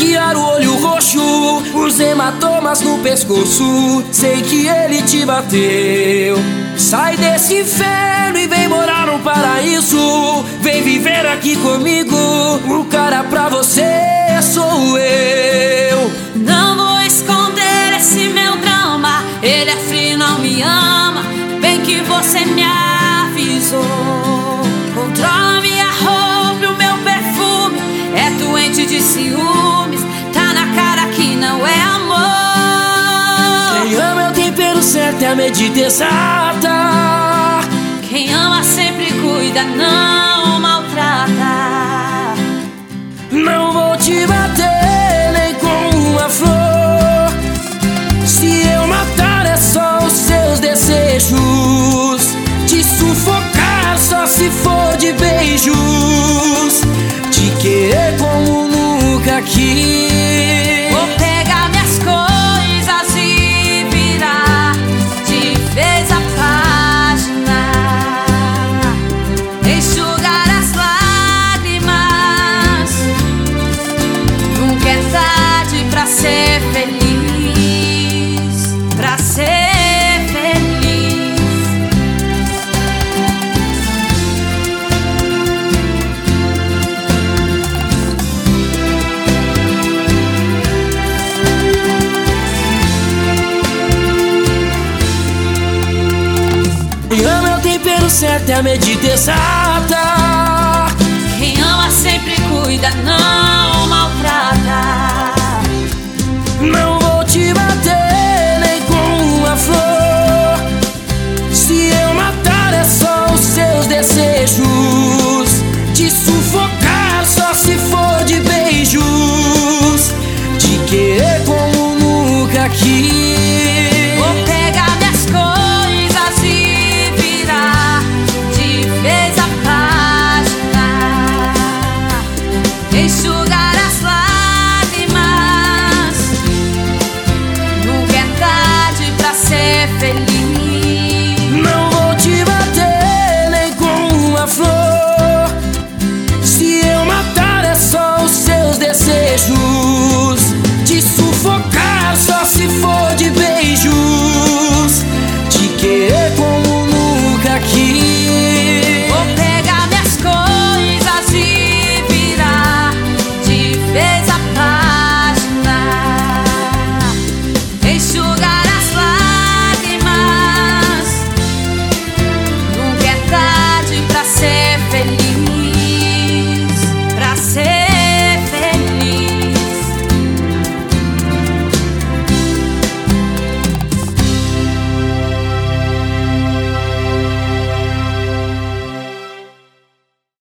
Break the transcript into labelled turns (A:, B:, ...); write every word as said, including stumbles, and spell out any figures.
A: maquiar o olho roxo, os hematomas no pescoço. Sei que ele te bateu. Sai desse inferno e vem morar no paraíso. Vem viver aqui comigo. O cara pra você sou eu.
B: Não vou esconder esse meu drama. Ele é frio, não me ama. Bem que você me avisou. Controla minha roupa e o meu perfume. É doente de ciúmes. Tá na cara que não é amor.
A: Quem ama é o tempero certo, é a medida exata.
B: Quem ama sempre cuida, não maltrata.
A: Não vou te bater nem com uma flor. Se eu matar é só os seus desejos. Te sufocar só se for de beijos. Te querer como nunca quis.
B: Vou pegar minhas coisas e virar de vez a página. Enxugar as lágrimas. Nunca é tarde pra ser feliz. Pra ser feliz.
A: Quem ama é o tempero certo, é a medida exata.